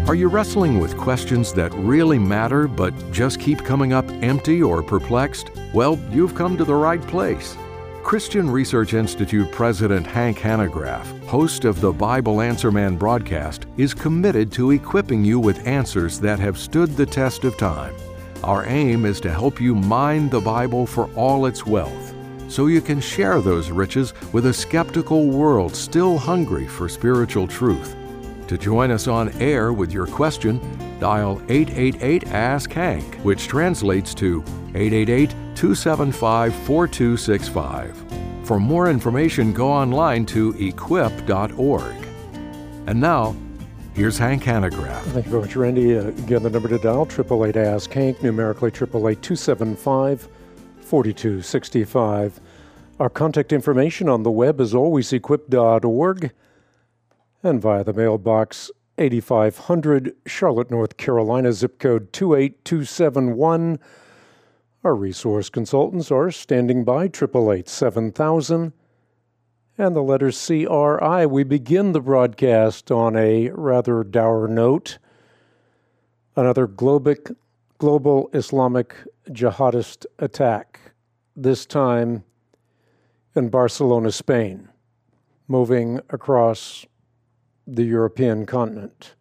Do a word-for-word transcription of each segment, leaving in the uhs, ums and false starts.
Are you wrestling with questions that really matter but just keep coming up empty or perplexed? Well, you've come to the right place. Christian Research Institute President Hank Hanegraaff, host of the Bible Answer Man broadcast, is committed to equipping you with answers that have stood the test of time. Our aim is to help you mine the Bible for all its wealth, so you can share those riches with a skeptical world still hungry for spiritual truth. To join us on air with your question, dial eight eight eight, ask Hank, which translates to eight eight eight, two seven five, four two six five. For more information, go online to equip dot org. And now, here's Hank Hanegraaff. Thank you very much, Randy. Uh, again, the number to dial, eight eight eight, ask Hank, numerically eight eight eight, two seven five, four two six five. Our contact information on the web is always equip dot org. And via the mailbox, eighty-five hundred, Charlotte, North Carolina, zip code two eight two seven one. Our resource consultants are standing by, eight eight eight, seven thousand, and the letter C R I. We begin the broadcast on a rather dour note. Another globic, global Islamic jihadist attack, this time in Barcelona, Spain, moving across the European continent.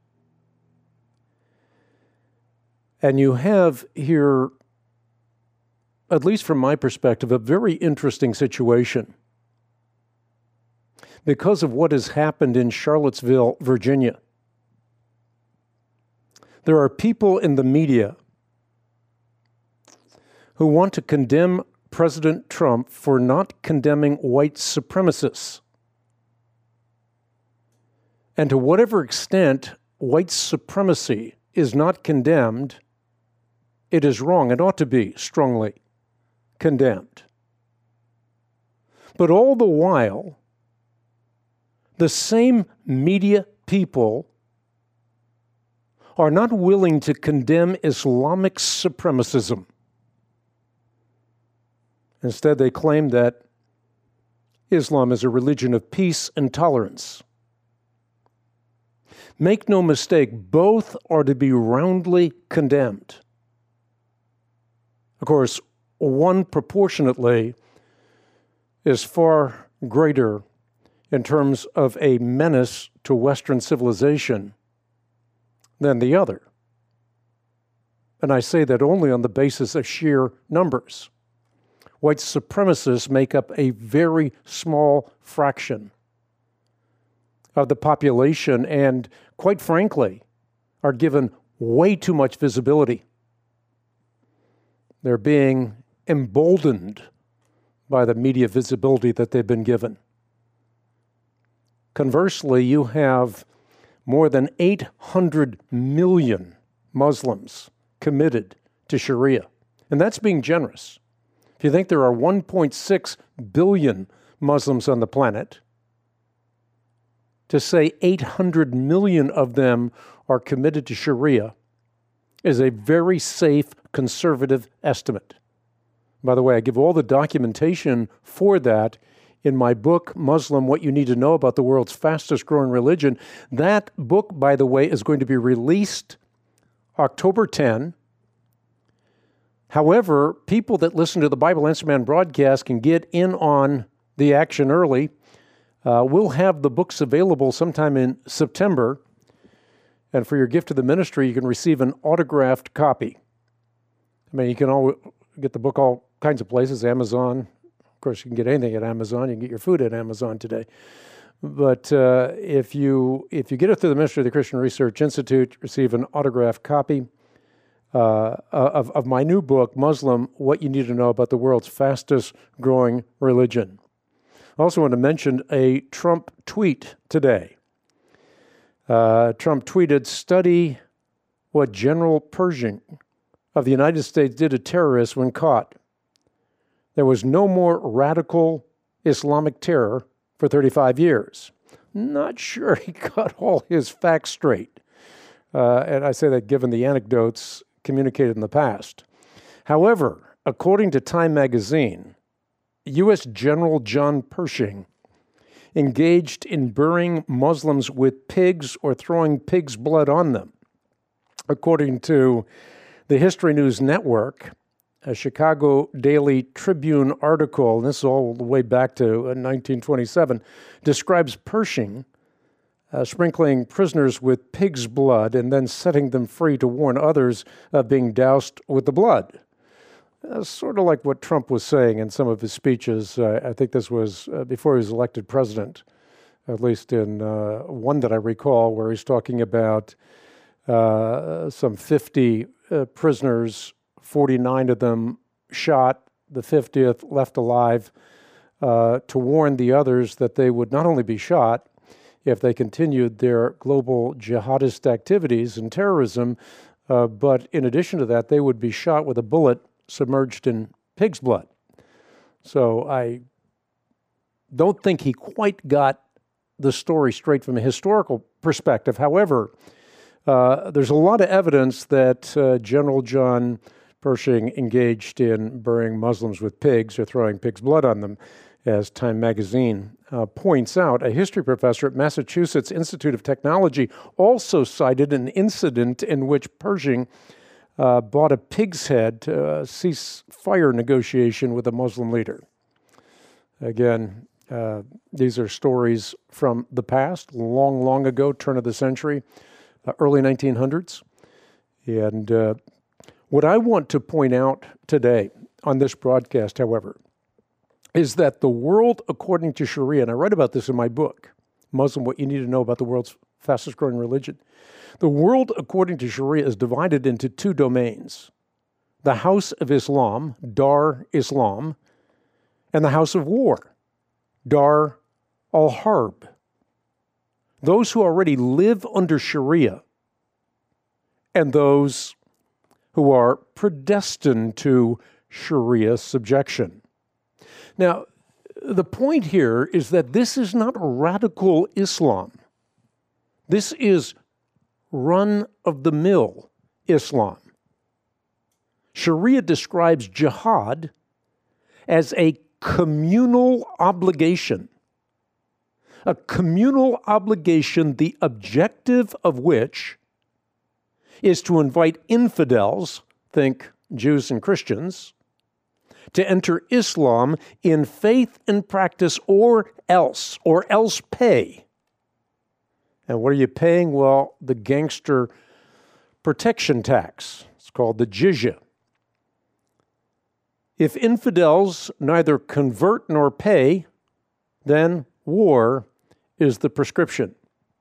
And you have here, at least from my perspective, a very interesting situation because of what has happened in Charlottesville, Virginia. There are people in the media who want to condemn President Trump for not condemning white supremacists. And to whatever extent white supremacy is not condemned, it is wrong. It ought to be strongly condemned. But all the while, the same media people are not willing to condemn Islamic supremacism. Instead, they claim that Islam is a religion of peace and tolerance. Make no mistake, both are to be roundly condemned. Of course, one proportionately is far greater in terms of a menace to Western civilization than the other. And I say that only on the basis of sheer numbers. White supremacists make up a very small fraction of the population and, quite frankly, are given way too much visibility. They're being emboldened by the media visibility that they've been given. Conversely, you have more than eight hundred million Muslims committed to Sharia, and that's being generous. If you think there are one point six billion Muslims on the planet, to say eight hundred million of them are committed to Sharia is a very safe, conservative estimate. By the way, I give all the documentation for that in my book, Muslim, What You Need to Know About the World's Fastest Growing Religion. That book, by the way, is going to be released October tenth. However, people that listen to the Bible Answer Man broadcast can get in on the action early. Uh, we'll have the books available sometime in September, and for your gift to the ministry, you can receive an autographed copy. I mean, you can all get the book all kinds of places, Amazon. Of course, you can get anything at Amazon. You can get your food at Amazon today. But uh, if you if you get it through the ministry of the Christian Research Institute, receive an autographed copy uh, of, of my new book, Muslim, What You Need to Know About the World's Fastest Growing Religion. I also want to mention a Trump tweet today. Uh, Trump tweeted, "Study what General Pershing of the United States did to terrorists when caught. There was no more radical Islamic terror for thirty-five years. Not sure he got all his facts straight. Uh, and I say that given the anecdotes communicated in the past. However, according to Time magazine, U S General John Pershing engaged in burying Muslims with pigs or throwing pig's blood on them. According to the History News Network, a Chicago Daily Tribune article, and this is all the way back to nineteen twenty-seven, describes Pershing uh, sprinkling prisoners with pig's blood and then setting them free to warn others of being doused with the blood. Uh, sort of like what Trump was saying in some of his speeches. Uh, I think this was uh, before he was elected president, at least in uh, one that I recall, where he's talking about uh, some fifty uh, prisoners, forty-nine of them shot, the fiftieth left alive, uh, to warn the others that they would not only be shot if they continued their global jihadist activities and terrorism, uh, but in addition to that, they would be shot with a bullet submerged in pig's blood. So I don't think he quite got the story straight from a historical perspective. However, uh, there's a lot of evidence that uh, General John Pershing engaged in burying Muslims with pigs or throwing pig's blood on them, as Time magazine uh, points out. A history professor at Massachusetts Institute of Technology also cited an incident in which Pershing uh, bought a pig's head to uh, cease fire negotiation with a Muslim leader. Again, uh, these are stories from the past, long, long ago, turn of the century, uh, early nineteen hundreds. And uh, what I want to point out today on this broadcast, however, is that the world according to Sharia, and I write about this in my book, Muslim, What You Need to Know About the World's Fastest Growing Religion. The world according to Sharia is divided into two domains: the House of Islam, Dar Islam, and the House of War, Dar al-Harb. Those who already live under Sharia and those who are predestined to Sharia subjection. Now, the point here is that this is not radical Islam. This is run-of-the-mill Islam. Sharia describes jihad as a communal obligation, a communal obligation, the objective of which is to invite infidels, think Jews and Christians, to enter Islam in faith and practice, or else, or else pay. And what are you paying? Well, the gangster protection tax. It's called the jizya. If infidels neither convert nor pay, then war is the prescription.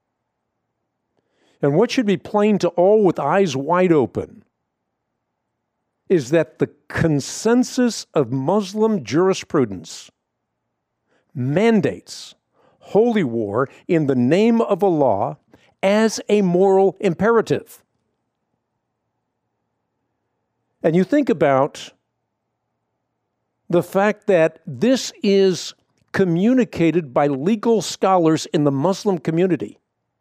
And what should be plain to all with eyes wide open is that the consensus of Muslim jurisprudence mandates holy war in the name of Allah as a moral imperative. And you think about the fact that this is communicated by legal scholars in the Muslim community.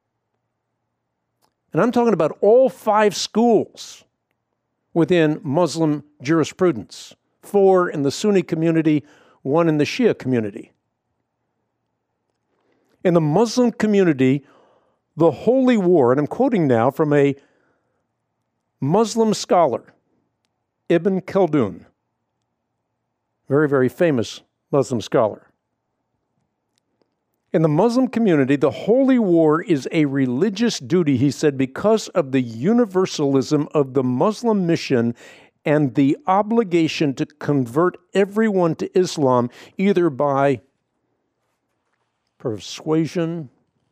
And I'm talking about all five schools within Muslim jurisprudence, four in the Sunni community, one in the Shia community. In the Muslim community, the holy war, and I'm quoting now from a Muslim scholar, Ibn Khaldun, very, very famous Muslim scholar. In the Muslim community, the holy war is a religious duty, he said, because of the universalism of the Muslim mission and the obligation to convert everyone to Islam, either by persuasion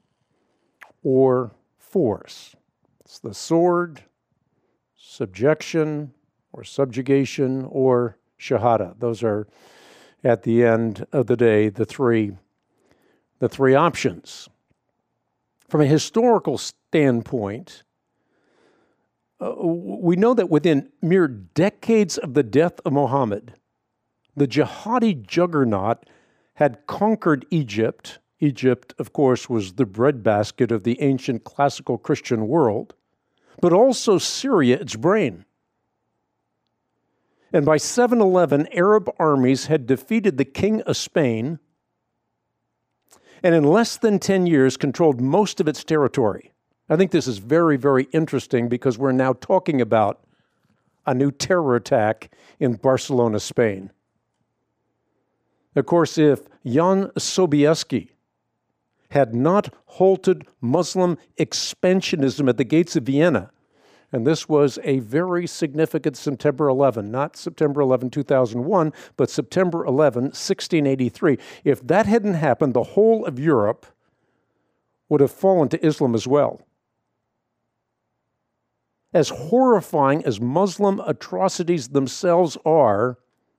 or force. It's the sword, subjection, or subjugation, or shahada. Those are, at the end of the day, the three the three options. From a historical standpoint, uh, we know that within mere decades of the death of Muhammad, the jihadi juggernaut had conquered Egypt. Egypt, of course, was the breadbasket of the ancient classical Christian world, but also Syria, its brain. And by seven eleven, Arab armies had defeated the king of Spain, and in less than ten years controlled most of its territory. I think this is very, very interesting because we're now talking about a new terror attack in Barcelona, Spain. Of course, if Jan Sobieski had not halted Muslim expansionism at the gates of Vienna, and this was a very significant September eleventh, not September eleventh, two thousand one, but September eleventh, sixteen eighty-three. If that hadn't happened, the whole of Europe would have fallen to Islam as well. As horrifying as Muslim atrocities themselves are,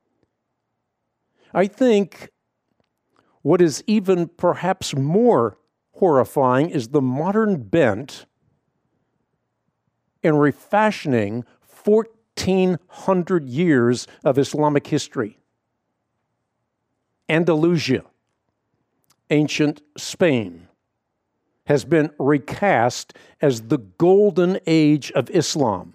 I think what is even perhaps more horrifying is the modern bent in refashioning fourteen hundred years of Islamic history. Andalusia, ancient Spain, has been recast as the golden age of Islam.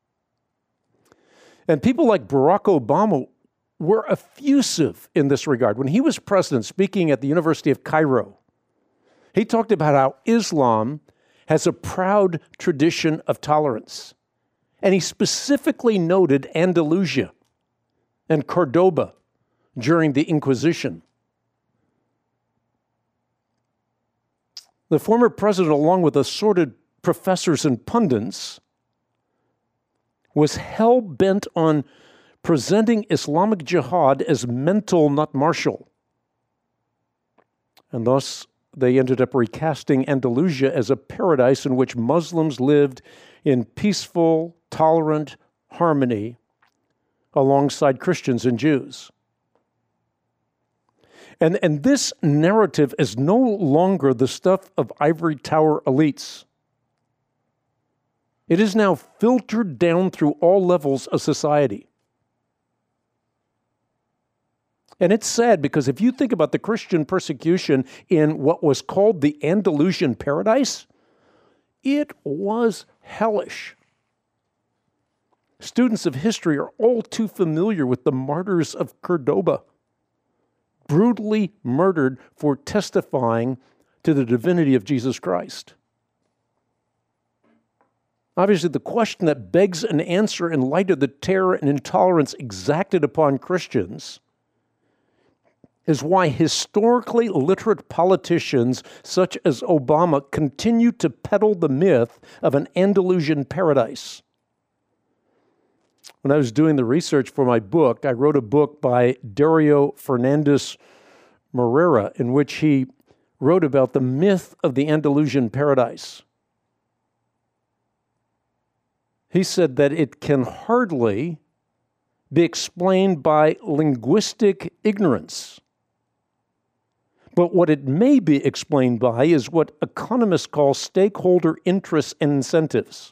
And people like Barack Obama were effusive in this regard. When he was president, speaking at the University of Cairo, he talked about how Islam has a proud tradition of tolerance. And he specifically noted Andalusia and Cordoba during the Inquisition. The former president, along with assorted professors and pundits, was hell-bent on presenting Islamic jihad as mental, not martial. And thus, they ended up recasting Andalusia as a paradise in which Muslims lived in peaceful, tolerant harmony alongside Christians and Jews. And, and this narrative is no longer the stuff of ivory tower elites. It is now filtered down through all levels of society. And it's sad because if you think about the Christian persecution in what was called the Andalusian paradise, it was hellish. Students of history are all too familiar with the martyrs of Cordoba, brutally murdered for testifying to the divinity of Jesus Christ. Obviously, the question that begs an answer in light of the terror and intolerance exacted upon Christians is why historically literate politicians such as Obama continue to peddle the myth of an Andalusian paradise. When I was doing the research for my book, I wrote a book by Dario Fernandez Morera in which he wrote about the myth of the Andalusian paradise. He said that it can hardly be explained by linguistic ignorance. But what it may be explained by is what economists call stakeholder interests and incentives.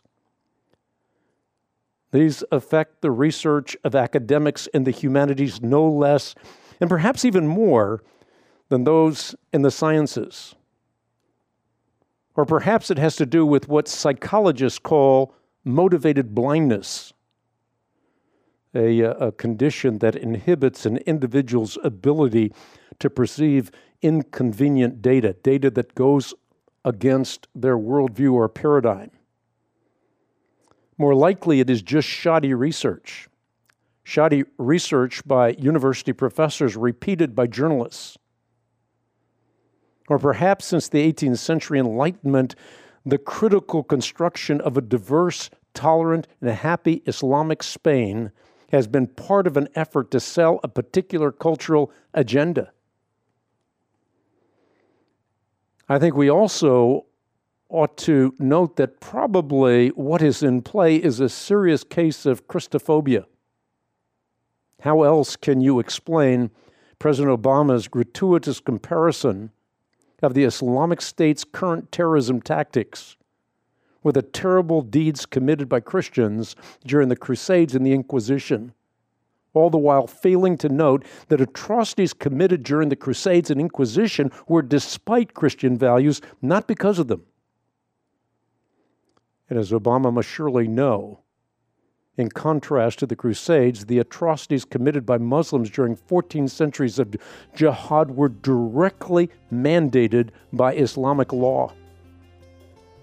These affect the research of academics in the humanities no less, and perhaps even more, than those in the sciences. Or perhaps it has to do with what psychologists call motivated blindness, a, a condition that inhibits an individual's ability to perceive inconvenient data, data that goes against their worldview or paradigm. More likely, it is just shoddy research. Shoddy research by university professors repeated by journalists. Or perhaps since the eighteenth century Enlightenment, the critical construction of a diverse, tolerant, and happy Islamic Spain has been part of an effort to sell a particular cultural agenda. I think we also ought to note that probably what is in play is a serious case of Christophobia. How else can you explain President Obama's gratuitous comparison of the Islamic State's current terrorism tactics with the terrible deeds committed by Christians during the Crusades and the Inquisition, all the while failing to note that atrocities committed during the Crusades and Inquisition were despite Christian values, not because of them. And as Obama must surely know, in contrast to the Crusades, the atrocities committed by Muslims during fourteen centuries of jihad were directly mandated by Islamic law.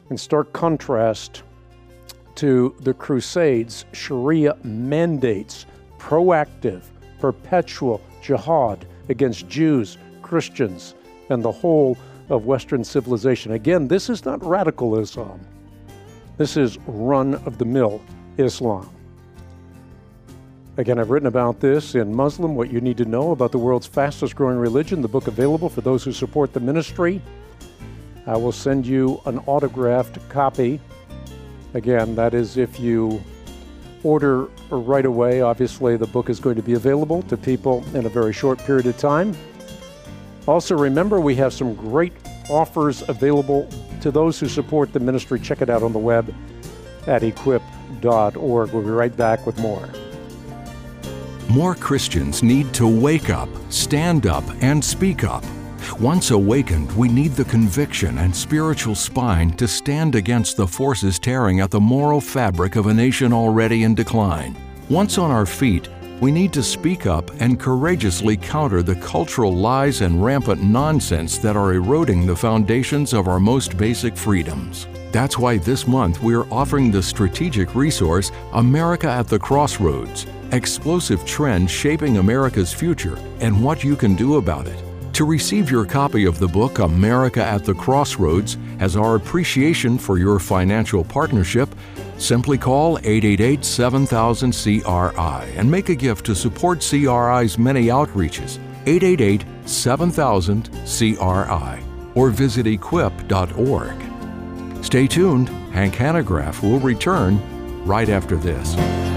in stark contrast to the Crusades, Sharia mandates proactive, perpetual jihad against Jews, Christians, and the whole of Western civilization. Again, this is not radical Islam. This is run-of-the-mill Islam. Again, I've written about this in Muslim, What You Need to Know About the World's Fastest Growing Religion, the book available for those who support the ministry. I will send you an autographed copy. Again, that is if you order right away. Obviously, the book is going to be available to people in a very short period of time. Also, remember, we have some great offers available to those who support the ministry. Check it out on the web at equip dot org. We'll be right back with more. More Christians need to wake up, stand up, and speak up. Once awakened, we need the conviction and spiritual spine to stand against the forces tearing at the moral fabric of a nation already in decline. Once on our feet, we need to speak up and courageously counter the cultural lies and rampant nonsense that are eroding the foundations of our most basic freedoms. That's why this month we're offering the strategic resource, America at the Crossroads, explosive trends shaping America's future and what you can do about it. To receive your copy of the book, America at the Crossroads, as our appreciation for your financial partnership, simply call eight eight eight, seven thousand, C R I and make a gift to support C R I's many outreaches, eight eight eight, seven thousand, C R I, or visit equip dot org. Stay tuned. Hank Hanegraaff will return right after this.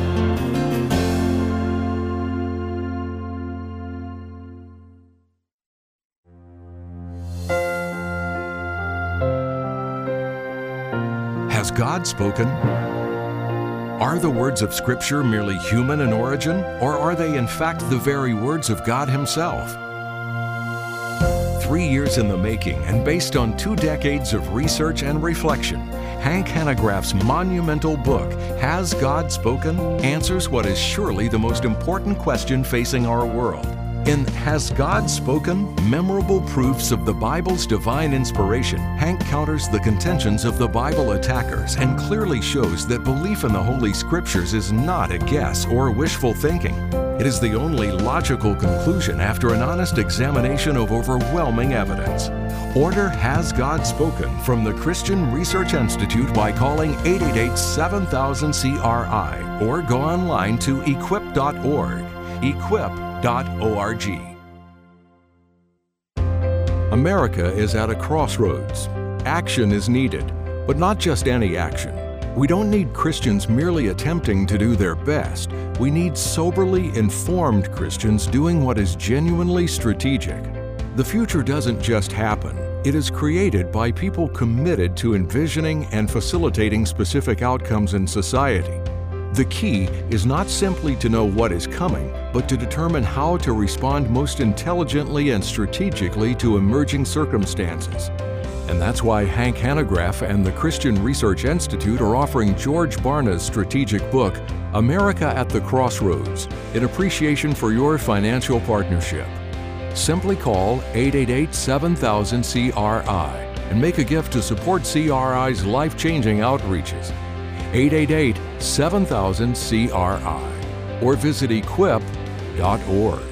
Has God spoken? Are the words of Scripture merely human in origin, or are they in fact the very words of God Himself? Three years in the making and based on two decades of research and reflection, Hank Hanegraaff's monumental book, Has God Spoken?, answers what is surely the most important question facing our world. In Has God Spoken? Memorable Proofs of the Bible's Divine Inspiration, Hank counters the contentions of the Bible attackers and clearly shows that belief in the Holy Scriptures is not a guess or wishful thinking. It is the only logical conclusion after an honest examination of overwhelming evidence. Order Has God Spoken from the Christian Research Institute by calling eight eight eight, seven thousand, C R I or go online to equip dot org. equip dot org. America is at a crossroads. Action is needed, but not just any action. We don't need Christians merely attempting to do their best. We need soberly informed Christians doing what is genuinely strategic. The future doesn't just happen. It is created by people committed to envisioning and facilitating specific outcomes in society. The key is not simply to know what is coming, but to determine how to respond most intelligently and strategically to emerging circumstances. And that's why Hank Hanegraaff and the Christian Research Institute are offering George Barna's strategic book, America at the Crossroads, in appreciation for your financial partnership. Simply call eight eight eight, seven thousand, C R I and make a gift to support C R I's life-changing outreaches. eight eight eight, seven thousand, C R I or visit equip dot org.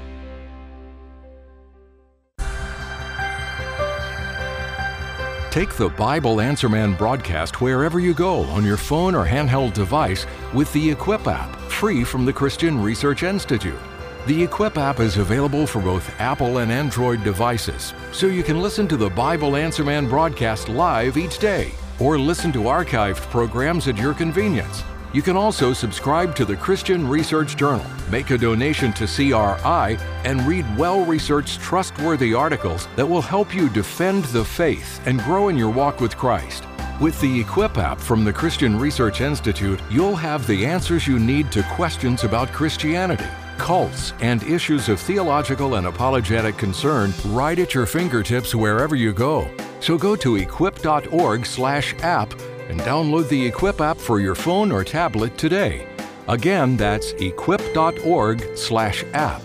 Take the Bible Answer Man broadcast wherever you go on your phone or handheld device with the Equip app, free from the Christian Research Institute. The Equip app is available for both Apple and Android devices, so you can listen to the Bible Answer Man broadcast live each day, or listen to archived programs at your convenience. You can also subscribe to the Christian Research Journal, make a donation to C R I, and read well-researched, trustworthy articles that will help you defend the faith and grow in your walk with Christ. With the Equip app from the Christian Research Institute, you'll have the answers you need to questions about Christianity, cults, and issues of theological and apologetic concern right at your fingertips wherever you go. So go to equip dot org slash app and download the Equip app for your phone or tablet today. Again, that's equip dot org slash app.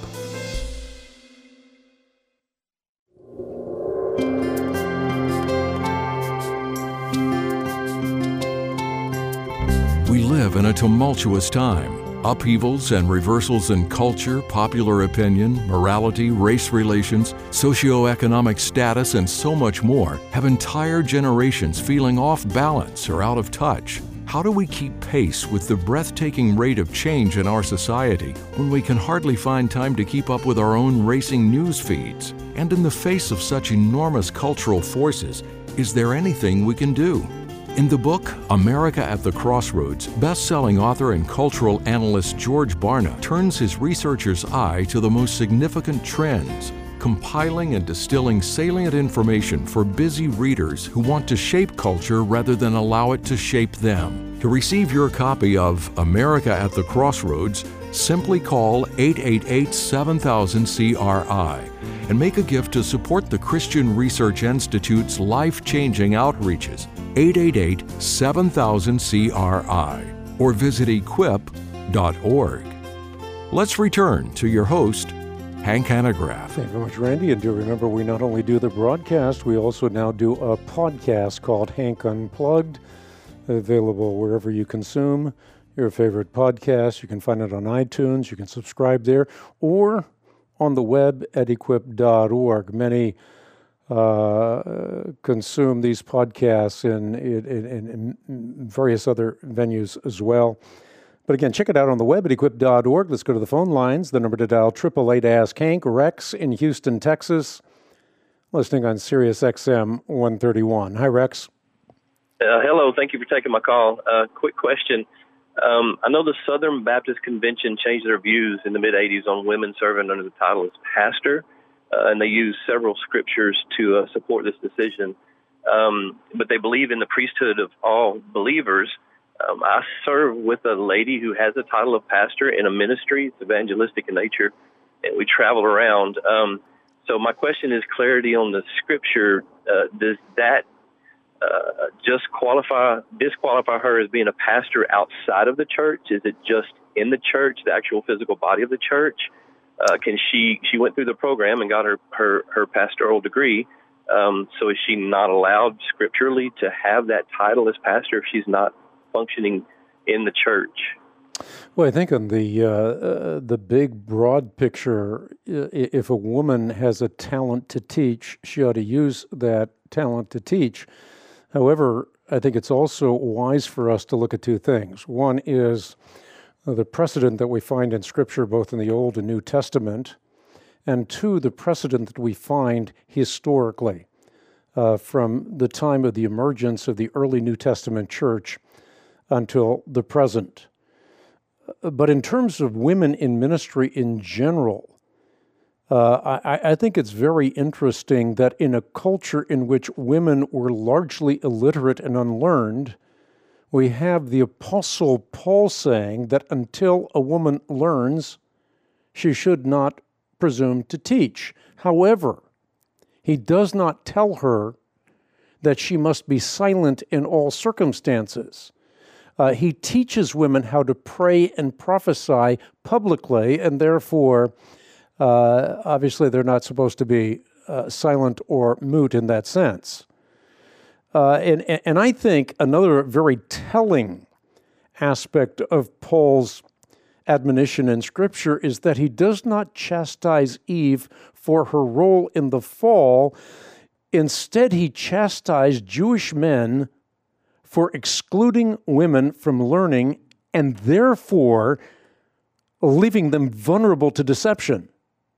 in a tumultuous time. Upheavals and reversals in culture, popular opinion, morality, race relations, socioeconomic status, and so much more have entire generations feeling off balance or out of touch. How do we keep pace with the breathtaking rate of change in our society when we can hardly find time to keep up with our own racing news feeds? And in the face of such enormous cultural forces, is there anything we can do? In the book, America at the Crossroads, best-selling author and cultural analyst George Barna turns his researcher's eye to the most significant trends, compiling and distilling salient information for busy readers who want to shape culture rather than allow it to shape them. To receive your copy of America at the Crossroads, simply call eight eight eight, seven thousand, C R I and make a gift to support the Christian Research Institute's life-changing outreaches, eight eight eight, seven thousand, C R I, or visit equip dot org. Let's return to your host, Hank Hanegraaff. Thank you very much, Randy. And do remember, we not only do the broadcast, we also now do a podcast called Hank Unplugged, available wherever you consume your favorite podcast. You can find it on iTunes. You can subscribe there, or on the web at equip dot org. Many uh, consume these podcasts in, in, in, in various other venues as well. But again, check it out on the web at equip dot org. Let's go to the phone lines. The number to dial, eight eight eight, ask Hank. Rex in Houston, Texas, listening on Sirius X M one thirty-one. Hi, Rex. Uh, hello. Thank you for taking my call. Uh, quick question. Um, I know the Southern Baptist Convention changed their views in the mid-eighties on women serving under the title as pastor, uh, and they used several scriptures to uh, support this decision. Um, but they believe in the priesthood of all believers. Um, I serve with a lady who has a title of pastor in a ministry. It's evangelistic in nature, and we travel around. Um, so my question is clarity on the scripture. Uh, does that uh, just qualify, disqualify her as being a pastor outside of the church? Is it just in the church, the actual physical body of the church? Uh, can she, she went through the program and got her, her, her pastoral degree. Um, so is she not allowed scripturally to have that title as pastor if she's not functioning in the church? Well, I think on the uh, uh, the big, broad picture, if a woman has a talent to teach, she ought to use that talent to teach. However, I think it's also wise for us to look at two things. One is the precedent that we find in Scripture, both in the Old and New Testament, and two, the precedent that we find historically uh, from the time of the emergence of the early New Testament church until the present. But in terms of women in ministry in general, uh, I, I think it's very interesting that in a culture in which women were largely illiterate and unlearned, we have the Apostle Paul saying that until a woman learns, she should not presume to teach. However, he does not tell her that she must be silent in all circumstances. Uh, he teaches women how to pray and prophesy publicly, and therefore, uh, obviously, they're not supposed to be uh, silent or mute in that sense. Uh, and, and I think another very telling aspect of Paul's admonition in Scripture is that he does not chastise Eve for her role in the fall. Instead, he chastised Jewish men for excluding women from learning and therefore leaving them vulnerable to deception.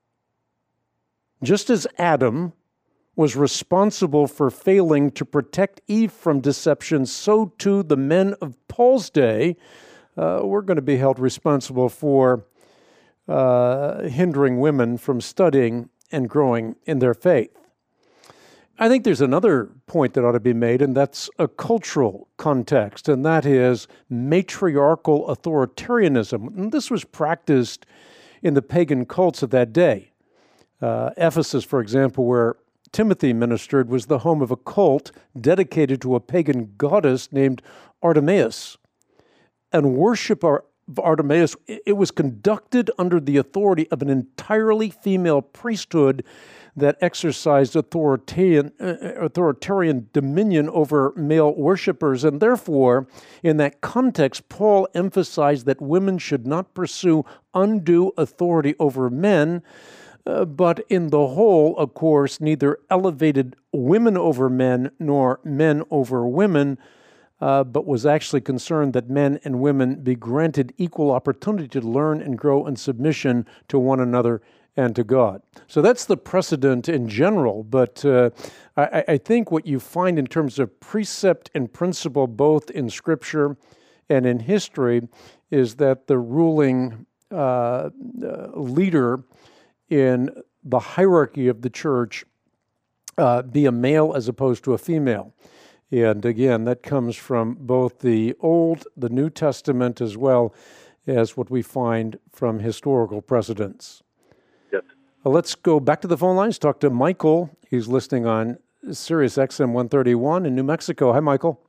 Just as Adam was responsible for failing to protect Eve from deception, so too the men of Paul's day uh, were going to be held responsible for uh, hindering women from studying and growing in their faith. I think there's another point that ought to be made, and that's a cultural context, and that is matriarchal authoritarianism. And this was practiced in the pagan cults of that day. Uh, Ephesus, for example, where Timothy ministered, was the home of a cult dedicated to a pagan goddess named Artemis. And worship of Artemis, it was conducted under the authority of an entirely female priesthood that exercised authoritarian, uh, authoritarian dominion over male worshipers. And therefore, in that context, Paul emphasized that women should not pursue undue authority over men, uh, but in the whole, of course, neither elevated women over men nor men over women, uh, but was actually concerned that men and women be granted equal opportunity to learn and grow in submission to one another and to God. So that's the precedent in general, but uh, I, I think what you find in terms of precept and principle, both in Scripture and in history, is that the ruling uh, uh, leader in the hierarchy of the church uh, be a male as opposed to a female. And again, that comes from both the Old, the New Testament, as well as what we find from historical precedents. Yep. Uh, let's go back to the phone lines, talk to Michael. He's listening on Sirius X M one thirty-one in New Mexico. Hi, Michael.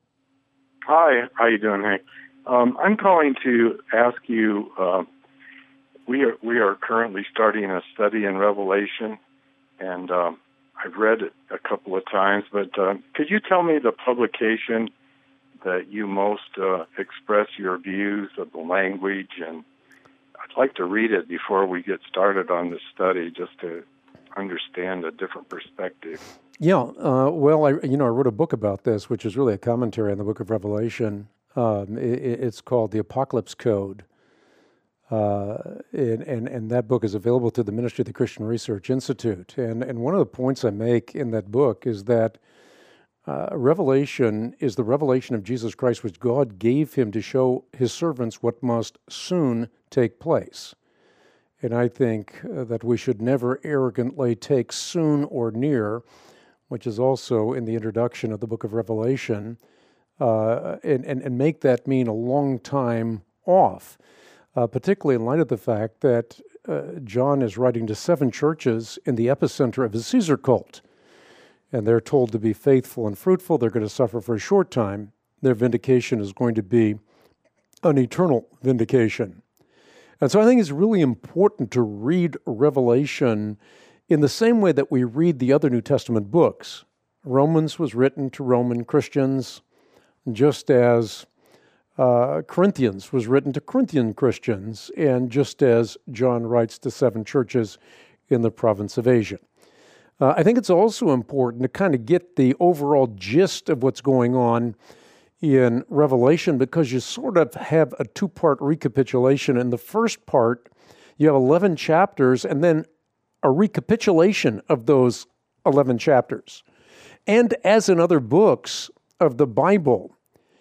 Hi, how you doing, Hank? Um, I'm calling to ask you, uh, we are we are currently starting a study in Revelation, and um, I've read it a couple of times, but uh, could you tell me the publication that you most uh, express your views of the language? And I'd like to read it before we get started on this study, just to understand a different perspective. Yeah, uh, well, I you know I wrote a book about this, which is really a commentary on the Book of Revelation. Um, it, it's called The Apocalypse Code, uh, and, and and that book is available through the Ministry of the Christian Research Institute. And and one of the points I make in that book is that uh, Revelation is the revelation of Jesus Christ, which God gave him to show his servants what must soon take place. And I think uh, that we should never arrogantly take soon or near, which is also in the introduction of the book of Revelation, uh, and, and, and make that mean a long time off, uh, particularly in light of the fact that uh, John is writing to seven churches in the epicenter of the Caesar cult. And they're told to be faithful and fruitful. They're going to suffer for a short time. Their vindication is going to be an eternal vindication. And so I think it's really important to read Revelation in the same way that we read the other New Testament books. Romans was written to Roman Christians, just as uh, Corinthians was written to Corinthian Christians, and just as John writes to seven churches in the province of Asia. Uh, I think it's also important to kind of get the overall gist of what's going on in Revelation, because you sort of have a two-part recapitulation. In the first part, you have eleven chapters, and then a recapitulation of those eleven chapters. And as in other books of the Bible,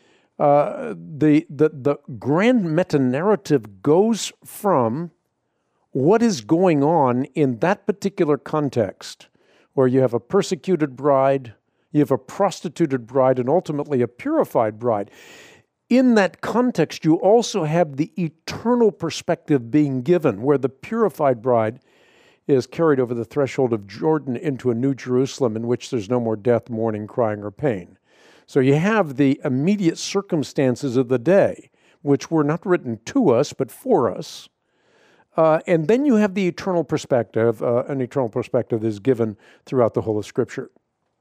uh, the, the, the grand meta-narrative goes from what is going on in that particular context, where you have a persecuted bride, you have a prostituted bride, and ultimately a purified bride. In that context, you also have the eternal perspective being given, where the purified bride is carried over the threshold of Jordan into a new Jerusalem in which there's no more death, mourning, crying, or pain. So you have the immediate circumstances of the day, which were not written to us, but for us. Uh, and then you have the eternal perspective, uh, an eternal perspective that is given throughout the whole of Scripture.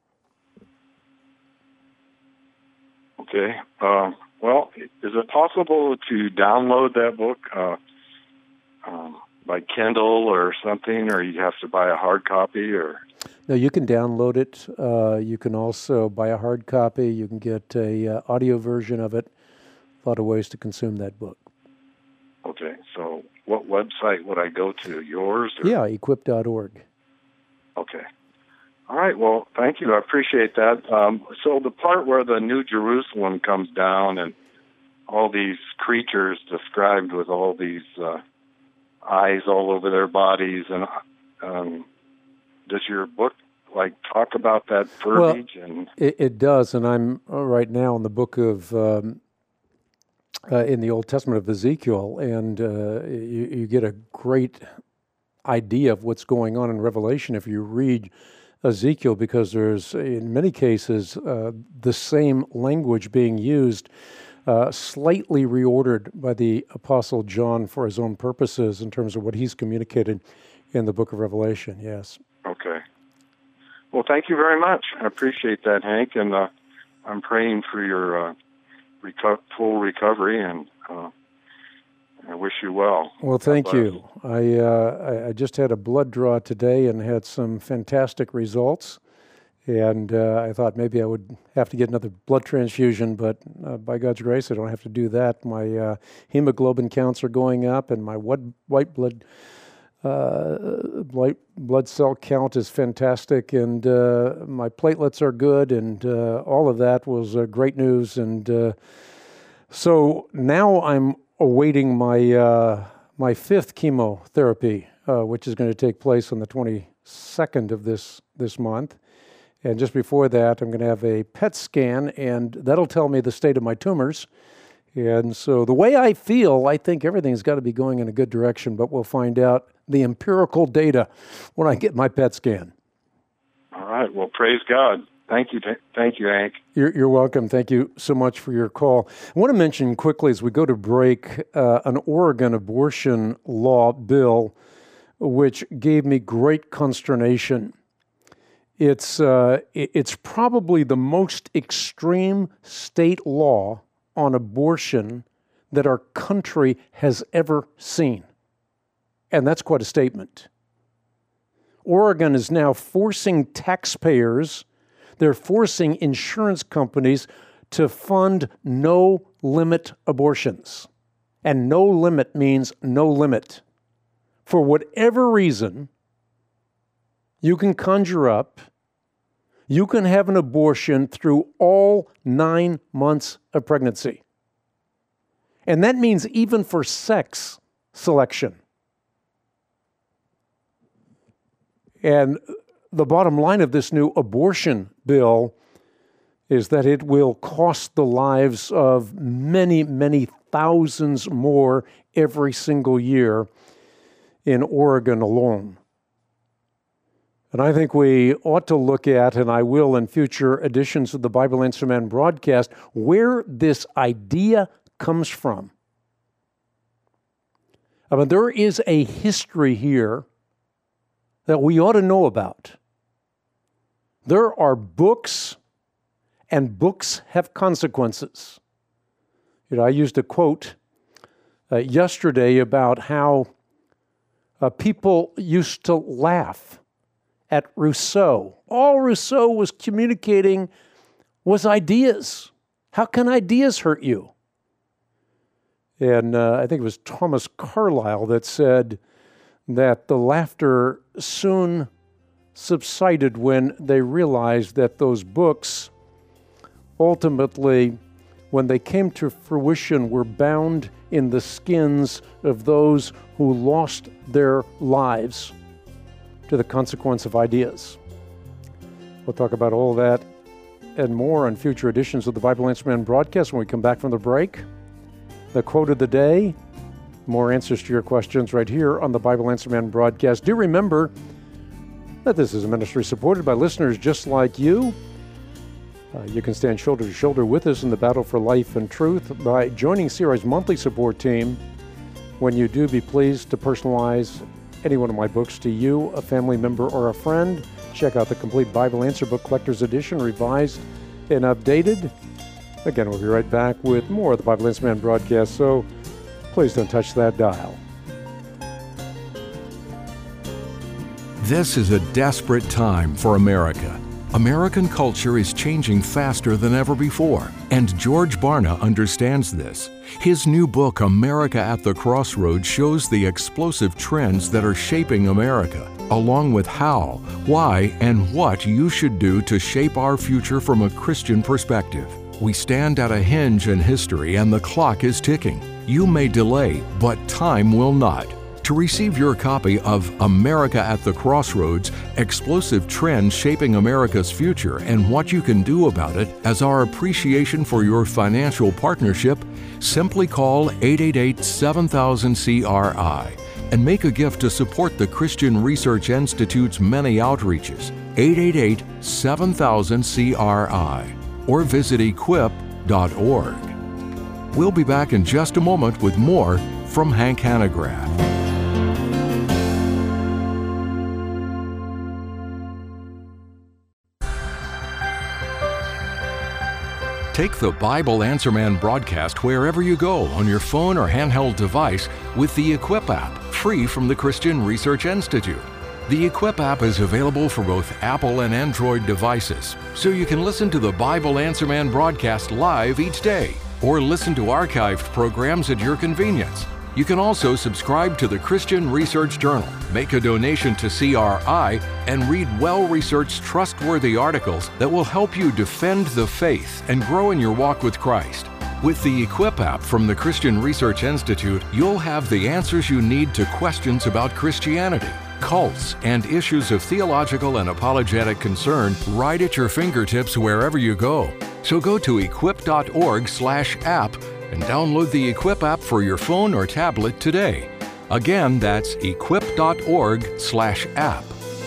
Okay. Uh, well, is it possible to download that book uh, um, by Kindle or something, or you have to buy a hard copy? Or no, you can download it. Uh, you can also buy a hard copy. You can get a uh, audio version of it. A lot of ways to consume that book. Okay. So what website would I go to? Yours? Or? Yeah, equip dot org. Okay. All right. Well, thank you. I appreciate that. Um, so the part where the New Jerusalem comes down and all these creatures described with all these uh, eyes all over their bodies, and um, does your book like talk about that verbiage? Well, and it, it does, and I'm uh, right now in the book of um, uh, in the Old Testament of Ezekiel, and uh, you, you get a great idea of what's going on in Revelation if you read Ezekiel, because there's, in many cases, uh, the same language being used, uh, slightly reordered by the Apostle John for his own purposes in terms of what he's communicated in the book of Revelation, yes. Okay. Well, thank you very much. I appreciate that, Hank, and uh, I'm praying for your uh, reco- full recovery, and uh, I wish you well. Well, thank you. I, uh, I just had a blood draw today and had some fantastic results, and uh, I thought maybe I would have to get another blood transfusion, but uh, by God's grace, I don't have to do that. My uh, hemoglobin counts are going up, and my white blood uh, white blood cell count is fantastic, and uh, my platelets are good, and uh, all of that was uh, great news. And uh, so now I'm awaiting my uh, my fifth chemotherapy, uh, which is going to take place on the twenty-second of this this month. And just before that, I'm going to have a P E T scan, and that'll tell me the state of my tumors. And so the way I feel, I think everything's got to be going in a good direction, but we'll find out the empirical data when I get my P E T scan. All right. Well, praise God. Thank you. Thank you, Hank. You're, you're welcome. Thank you so much for your call. I want to mention quickly as we go to break uh, an Oregon abortion law bill, which gave me great consternation. It's uh, it's probably the most extreme state law on abortion that our country has ever seen. And that's quite a statement. Oregon is now forcing taxpayers, they're forcing insurance companies to fund no-limit abortions. And no limit means no limit. For whatever reason, you can conjure up, you can have an abortion through all nine months of pregnancy. And that means even for sex selection. And the bottom line of this new abortion bill is that it will cost the lives of many, many thousands more every single year in Oregon alone. And I think we ought to look at, and I will in future editions of the Bible Answer Man broadcast, where this idea comes from. I mean, there is a history here that we ought to know about. There are books, and books have consequences. You know, I used a quote uh, yesterday about how uh, people used to laugh at Rousseau. All Rousseau was communicating was ideas. How can ideas hurt you? And uh, I think it was Thomas Carlyle that said that the laughter soon subsided when they realized that those books ultimately, when they came to fruition, were bound in the skins of those who lost their lives to the consequence of ideas. We'll talk about all that and more on future editions of the Bible Answer Man broadcast when we come back from the break. The quote of the day, more answers to your questions right here on the Bible Answer Man broadcast. Do remember that this is a ministry supported by listeners just like you. Uh, you can stand shoulder to shoulder with us in the battle for life and truth by joining C R I's monthly support team. When you do, be pleased to personalize any one of my books to you, a family member, or a friend. Check out the complete Bible Answer Book Collector's Edition, revised and updated. Again, we'll be right back with more of the Bible Answer Man broadcast, so please don't touch that dial. This is a desperate time for America. American culture is changing faster than ever before, and George Barna understands this. His new book, America at the Crossroads, shows the explosive trends that are shaping America, along with how, why, and what you should do to shape our future from a Christian perspective. We stand at a hinge in history, and the clock is ticking. You may delay, but time will not. To receive your copy of America at the Crossroads, Explosive Trends Shaping America's Future and What You Can Do About It, as our appreciation for your financial partnership, simply call eight eight eight, seven thousand, C R I and make a gift to support the Christian Research Institute's many outreaches, eight eight eight, seven thousand, C R I, or visit equip dot org. We'll be back in just a moment with more from Hank Hanegraaff. Take the Bible Answer Man broadcast wherever you go on your phone or handheld device with the Equip app, free from the Christian Research Institute. The Equip app is available for both Apple and Android devices, so you can listen to the Bible Answer Man broadcast live each day, or listen to archived programs at your convenience. You can also subscribe to the Christian Research Journal, make a donation to C R I, and read well-researched, trustworthy articles that will help you defend the faith and grow in your walk with Christ. With the Equip app from the Christian Research Institute, you'll have the answers you need to questions about Christianity, cults, and issues of theological and apologetic concern right at your fingertips wherever you go. So go to equip.org slash app and download the Equip app for your phone or tablet today. Again, that's equip.org slash app.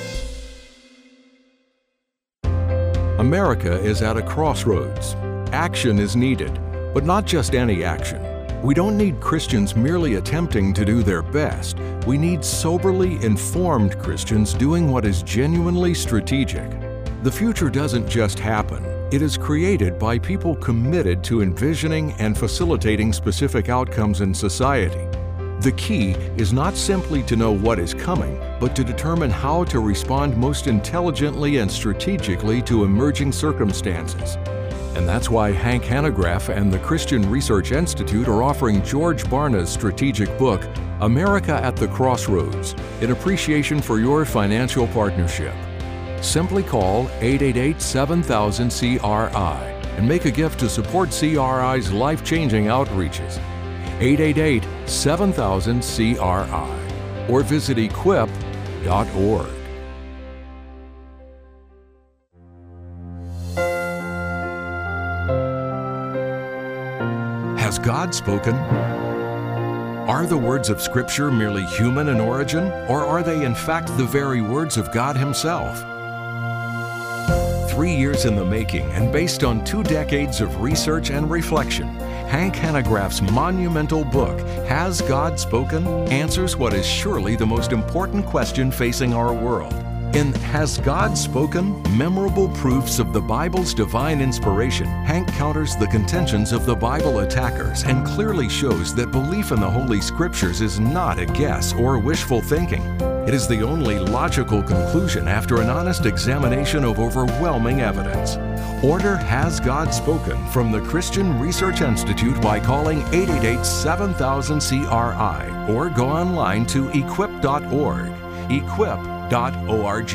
America is at a crossroads. Action is needed, but not just any action. We don't need Christians merely attempting to do their best. We need soberly informed Christians doing what is genuinely strategic. The future doesn't just happen. It is created by people committed to envisioning and facilitating specific outcomes in society. The key is not simply to know what is coming, but to determine how to respond most intelligently and strategically to emerging circumstances. And that's why Hank Hanegraaff and the Christian Research Institute are offering George Barna's strategic book, America at the Crossroads, in appreciation for your financial partnership. Simply call eight eight eight, seven thousand, C R I and make a gift to support C R I's life-changing outreaches. eight eight eight, seven thousand, C R I or visit equip dot org. Has God spoken? Are the words of Scripture merely human in origin, or are they in fact the very words of God Himself? Three years in the making and based on two decades of research and reflection, Hank Hanegraaff's monumental book, Has God Spoken?, answers what is surely the most important question facing our world. In Has God Spoken? Memorable Proofs of the Bible's Divine Inspiration, Hank counters the contentions of the Bible attackers and clearly shows that belief in the Holy Scriptures is not a guess or wishful thinking. It is the only logical conclusion after an honest examination of overwhelming evidence. Order Has God Spoken from the Christian Research Institute by calling eight eight eight, seven thousand, C R I or go online to equip dot org. equip dot org.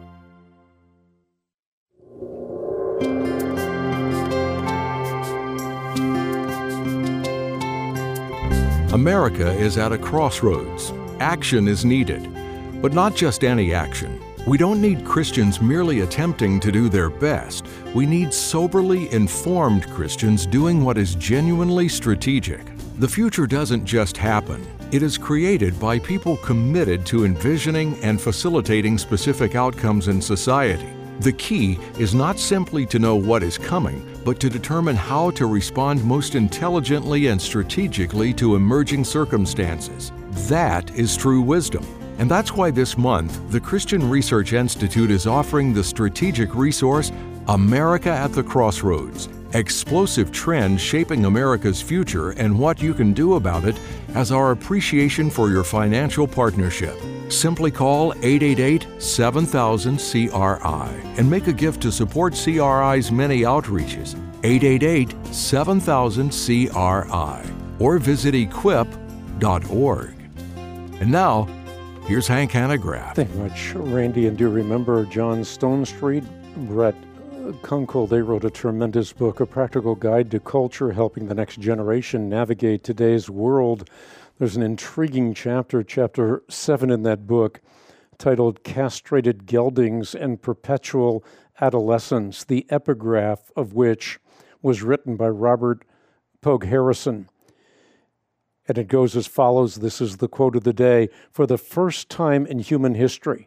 America is at a crossroads. Action is needed. But not just any action. We don't need Christians merely attempting to do their best. We need soberly informed Christians doing what is genuinely strategic. The future doesn't just happen. It is created by people committed to envisioning and facilitating specific outcomes in society. The key is not simply to know what is coming, but to determine how to respond most intelligently and strategically to emerging circumstances. That is true wisdom. And that's why this month, the Christian Research Institute is offering the strategic resource, America at the Crossroads, Explosive Trends Shaping America's Future and What You Can Do About It, as our appreciation for your financial partnership. Simply call eight eight eight, seven thousand, C R I and make a gift to support C R I's many outreaches, eight eight eight, seven thousand, C R I, or visit equip dot org. And now, here's Hank Hanegraaff. Thank you much, Randy. And do you remember John Stonestreet, Brett Kunkel? They wrote a tremendous book, A Practical Guide to Culture, helping the next generation navigate today's world. There's an intriguing chapter, chapter seven in that book, titled Castrated Geldings and Perpetual Adolescence, the epigraph of which was written by Robert Pogue Harrison. And it goes as follows. This is the quote of the day. For the first time in human history,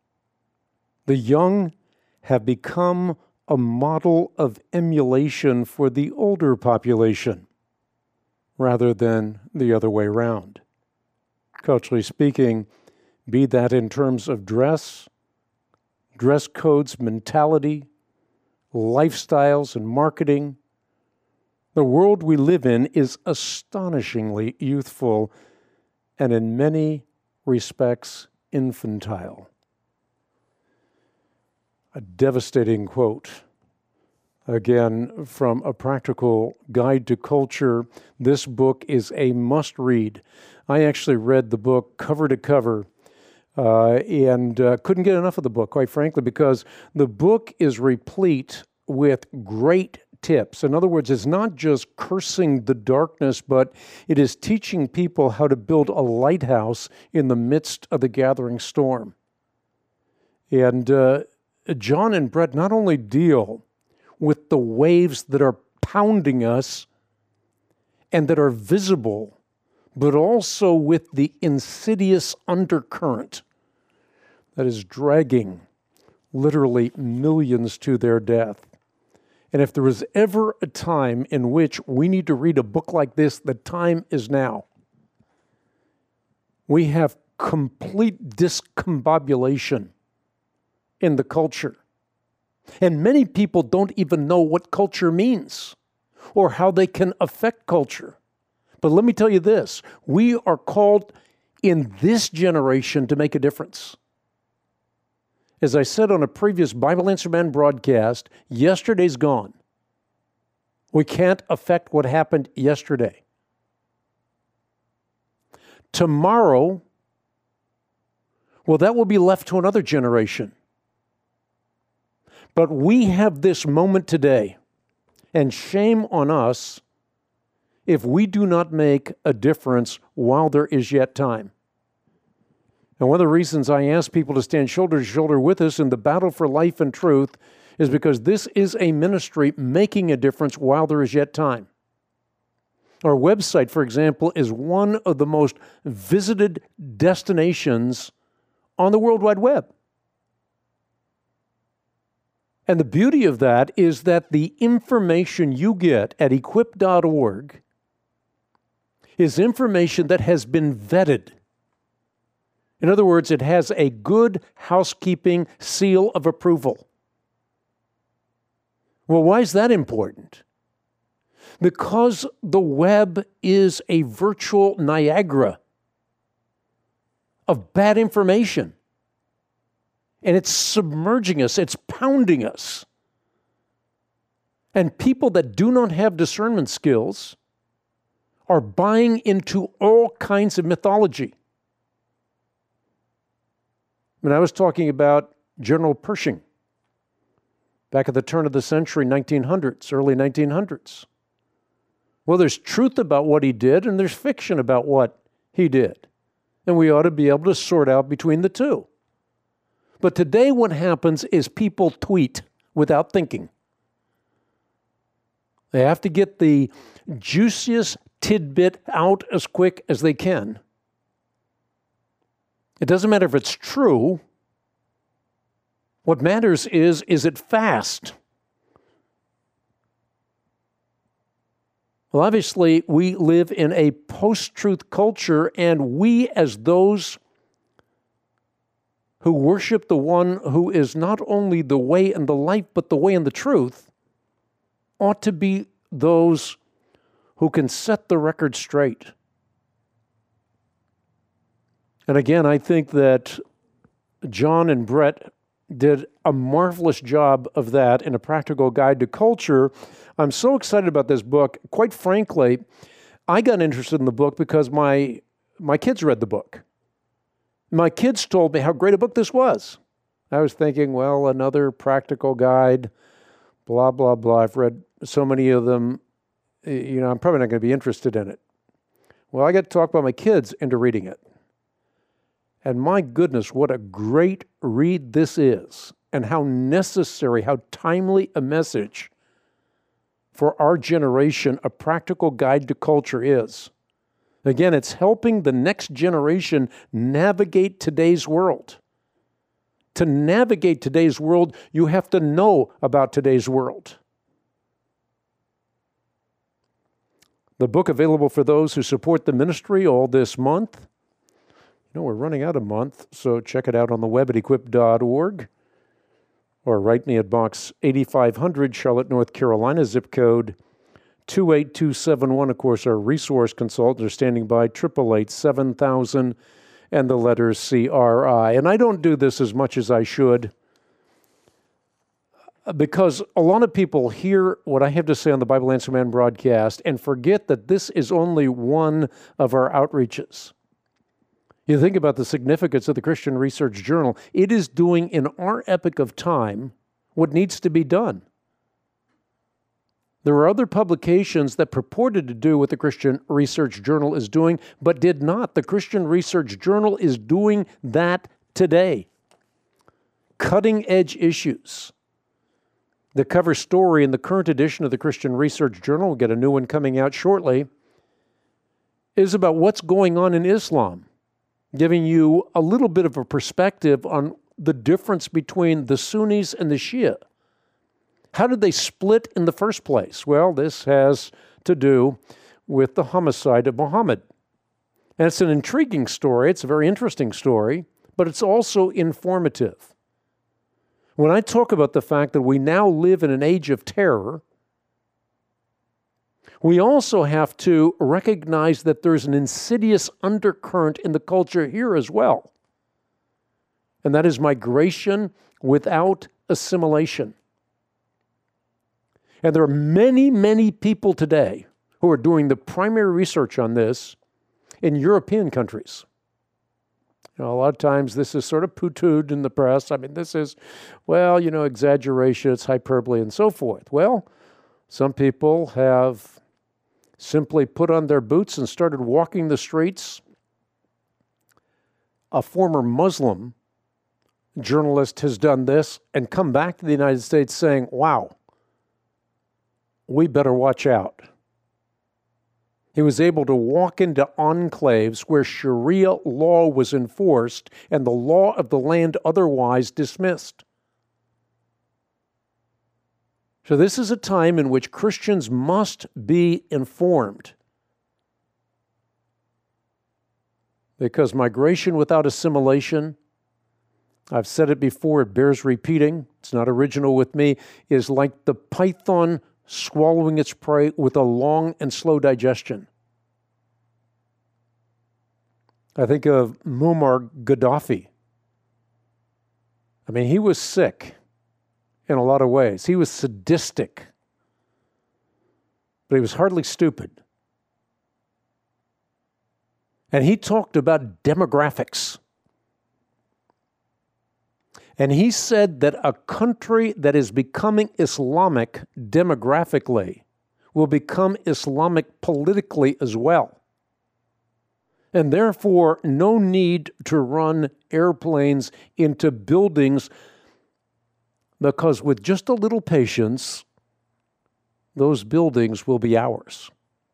the young have become a model of emulation for the older population, rather than the other way around. Culturally speaking, be that in terms of dress, dress codes, mentality, lifestyles, and marketing, The world we live in is astonishingly youthful and in many respects infantile. A devastating quote, again, from A Practical Guide to Culture. This book is a must-read. I actually read the book cover to cover uh, and uh, couldn't get enough of the book, quite frankly, because the book is replete with great tips. In other words, it's not just cursing the darkness, but it is teaching people how to build a lighthouse in the midst of the gathering storm. And uh, John and Brett not only deal with the waves that are pounding us and that are visible, but also with the insidious undercurrent that is dragging literally millions to their death. And if there was ever a time in which we need to read a book like this, the time is now. We have complete discombobulation in the culture. And many people don't even know what culture means or how they can affect culture. But let me tell you this, we are called in this generation to make a difference. As I said on a previous Bible Answer Man broadcast, yesterday's gone. We can't affect what happened yesterday. Tomorrow, well, that will be left to another generation. But we have this moment today, and shame on us if we do not make a difference while there is yet time. And one of the reasons I ask people to stand shoulder to shoulder with us in the battle for life and truth is because this is a ministry making a difference while there is yet time. Our website, for example, is one of the most visited destinations on the World Wide Web. And the beauty of that is that the information you get at equip dot org is information that has been vetted. In other words, it has a good housekeeping seal of approval. Well, why is that important? Because the web is a virtual Niagara of bad information. And it's submerging us, it's pounding us. And people that do not have discernment skills are buying into all kinds of mythology. When I was talking about General Pershing back at the turn of the century, nineteen hundreds, early nineteen hundreds. Well, there's truth about what he did, and there's fiction about what he did. And we ought to be able to sort out between the two. But today what happens is people tweet without thinking. They have to get the juiciest tidbit out as quick as they can. It doesn't matter if it's true. What matters is, is it fast? Well, obviously, we live in a post-truth culture, and we, as those who worship the one who is not only the way and the life, but the way and the truth, ought to be those who can set the record straight. And again, I think that John and Brett did a marvelous job of that in A Practical Guide to Culture. I'm so excited about this book. Quite frankly, I got interested in the book because my my kids read the book. My kids told me how great a book this was. I was thinking, well, another practical guide, blah, blah, blah. I've read so many of them, you know, I'm probably not going to be interested in it. Well, I got to talk about my kids into reading it. And my goodness, what a great read this is, and how necessary, how timely a message for our generation A Practical Guide to Culture is. Again, it's helping the next generation navigate today's world. To navigate today's world, you have to know about today's world. The book available for those who support the ministry all this month. You know, we're running out of month, so check it out on the web at equip dot org or write me at Box eighty-five hundred, Charlotte, North Carolina, zip code two eight two seven one. Of course, our resource consultants are standing by, eight eight eight, seven thousand, and the letters C R I. And I don't do this as much as I should, because a lot of people hear what I have to say on the Bible Answer Man broadcast and forget that this is only one of our outreaches. You think about the significance of the Christian Research Journal. It is doing in our epoch of time what needs to be done. There are other publications that purported to do what the Christian Research Journal is doing, but did not. The Christian Research Journal is doing that today. Cutting-edge issues. The cover story in the current edition of the Christian Research Journal, we'll get a new one coming out shortly, is about what's going on in Islam, giving you a little bit of a perspective on the difference between the Sunnis and the Shia. How did they split in the first place? Well, this has to do with the homicide of Muhammad. And it's an intriguing story. It's a very interesting story, but it's also informative. When I talk about the fact that we now live in an age of terror, we also have to recognize that there's an insidious undercurrent in the culture here as well. And that is migration without assimilation. And there are many, many people today who are doing the primary research on this in European countries. You know, a lot of times this is sort of poo-pooed in the press. I mean, this is, well, you know, exaggeration, it's hyperbole, and so forth. Well, some people have simply put on their boots and started walking the streets. A former Muslim journalist has done this and come back to the United States saying, wow, we better watch out. He was able to walk into enclaves where Sharia law was enforced and the law of the land otherwise dismissed. So this is a time in which Christians must be informed, because migration without assimilation, I've said it before, it bears repeating, it's not original with me, is like the python swallowing its prey with a long and slow digestion. I think of Muammar Gaddafi. I mean, he was sick in a lot of ways. He was sadistic, but he was hardly stupid. And he talked about demographics. And he said that a country that is becoming Islamic demographically will become Islamic politically as well. And therefore, no need to run airplanes into buildings, because with just a little patience, those buildings will be ours.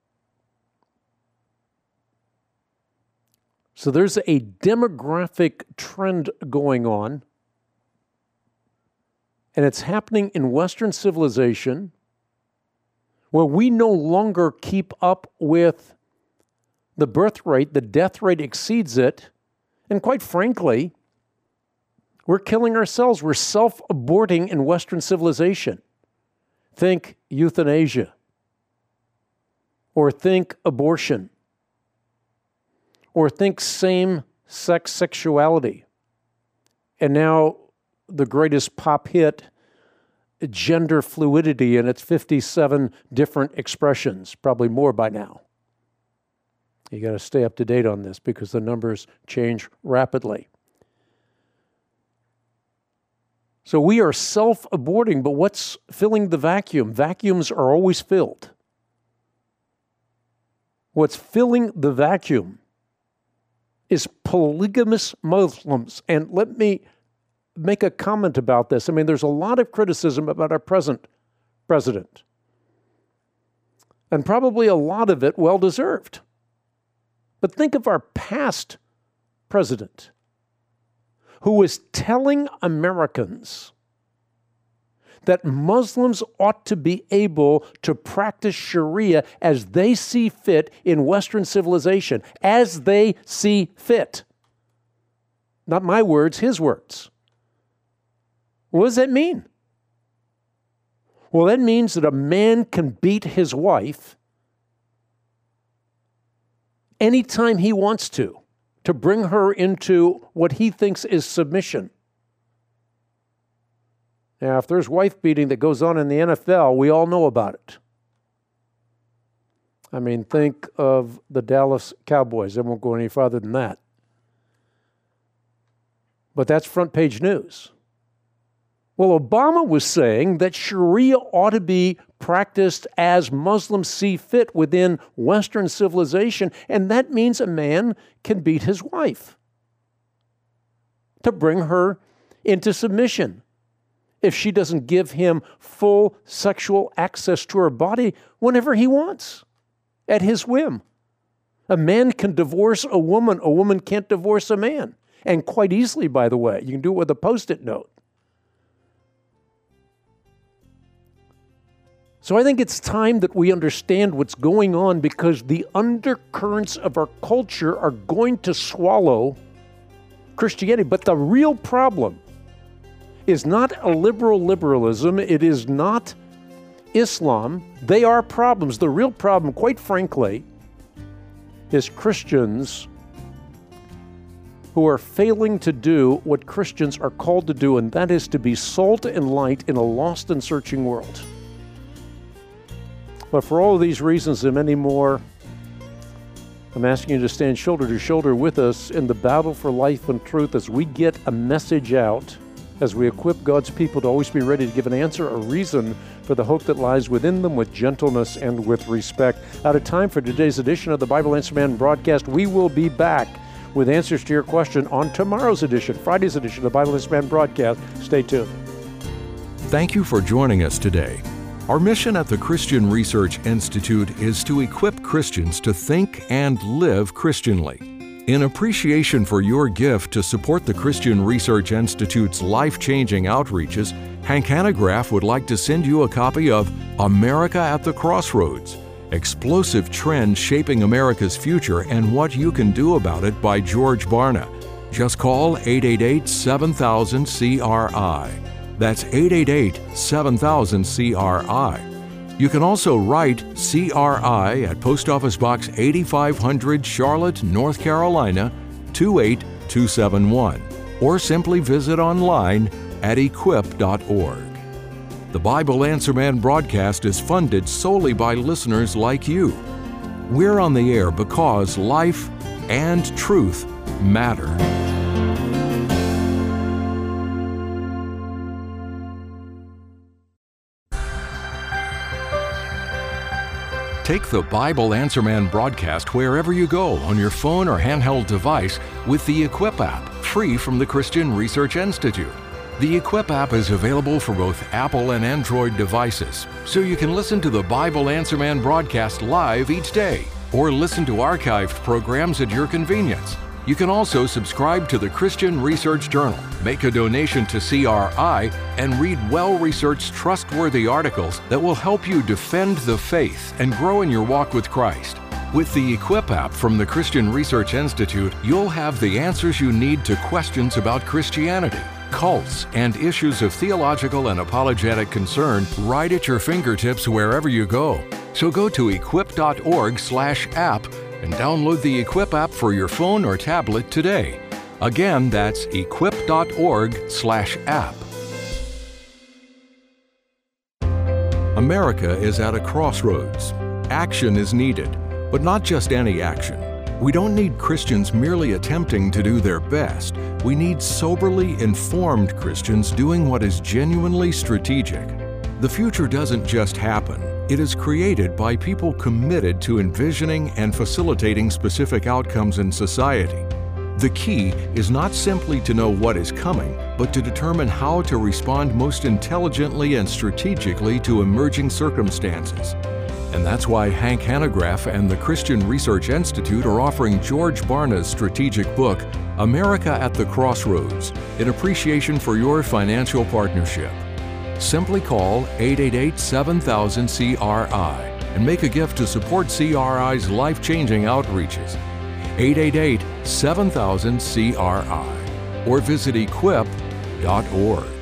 So there's a demographic trend going on. And it's happening in Western civilization, where we no longer keep up with the birth rate. The death rate exceeds it. And quite frankly, we're killing ourselves. We're self-aborting in Western civilization. Think euthanasia. Or think abortion. Or think same-sex sexuality. And now the greatest pop hit, gender fluidity, and its fifty-seven different expressions, probably more by now. You got to stay up to date on this because the numbers change rapidly. So we are self-aborting, but what's filling the vacuum? Vacuums are always filled. What's filling the vacuum is polygamous Muslims. And let me make a comment about this. I mean, there's a lot of criticism about our present president. And probably a lot of it well-deserved. But think of our past president, who was telling Americans that Muslims ought to be able to practice Sharia as they see fit in Western civilization, as they see fit. Not my words, his words. What does that mean? Well, that means that a man can beat his wife anytime he wants to, to bring her into what he thinks is submission. Now, if there's wife beating that goes on in the N F L, we all know about it. I mean, think of the Dallas Cowboys. I won't go any farther than that. But that's front page news. Well, Obama was saying that Sharia ought to be practiced as Muslims see fit within Western civilization, and that means a man can beat his wife to bring her into submission if she doesn't give him full sexual access to her body whenever he wants, at his whim. A man can divorce a woman. A woman can't divorce a man. And quite easily, by the way. You can do it with a Post-it note. So I think it's time that we understand what's going on, because the undercurrents of our culture are going to swallow Christianity. But the real problem is not a liberal liberalism. It is not Islam. They are problems. The real problem, quite frankly, is Christians who are failing to do what Christians are called to do, and that is to be salt and light in a lost and searching world. But for all of these reasons and many more, I'm asking you to stand shoulder to shoulder with us in the battle for life and truth as we get a message out, as we equip God's people to always be ready to give an answer, a reason for the hope that lies within them, with gentleness and with respect. Out of time for today's edition of the Bible Answer Man broadcast. We will be back with answers to your question on tomorrow's edition, Friday's edition of the Bible Answer Man broadcast. Stay tuned. Thank you for joining us today. Our mission at the Christian Research Institute is to equip Christians to think and live Christianly. In appreciation for your gift to support the Christian Research Institute's life-changing outreaches, Hank Hanegraaff would like to send you a copy of America at the Crossroads, Explosive Trends Shaping America's Future and What You Can Do About It by George Barna. Just call eight eight eight, seven thousand, C R I. That's eight eight eight, seven thousand, C R I. You can also write C R I at Post Office Box eighty-five hundred, Charlotte, North Carolina, two eight two seven one, or simply visit online at equip dot org. The Bible Answer Man broadcast is funded solely by listeners like you. We're on the air because life and truth matter. Take the Bible Answer Man broadcast wherever you go on your phone or handheld device with the Equip app, free from the Christian Research Institute. The Equip app is available for both Apple and Android devices, so you can listen to the Bible Answer Man broadcast live each day, or listen to archived programs at your convenience. You can also subscribe to the Christian Research Journal, make a donation to C R I, and read well-researched, trustworthy articles that will help you defend the faith and grow in your walk with Christ. With the Equip app from the Christian Research Institute, you'll have the answers you need to questions about Christianity, cults, and issues of theological and apologetic concern right at your fingertips wherever you go. So go to equip dot org slash app and download the Equip app for your phone or tablet today. Again, that's equip dot org slash app. America is at a crossroads. Action is needed, but not just any action. We don't need Christians merely attempting to do their best. We need soberly informed Christians doing what is genuinely strategic. The future doesn't just happen. It is created by people committed to envisioning and facilitating specific outcomes in society. The key is not simply to know what is coming, but to determine how to respond most intelligently and strategically to emerging circumstances. And that's why Hank Hanegraaff and the Christian Research Institute are offering George Barna's strategic book, America at the Crossroads, in appreciation for your financial partnership. Simply call eight eight eight, seven thousand, C R I and make a gift to support C R I's life-changing outreaches. eight eight eight, seven thousand, C R I or visit equip dot org.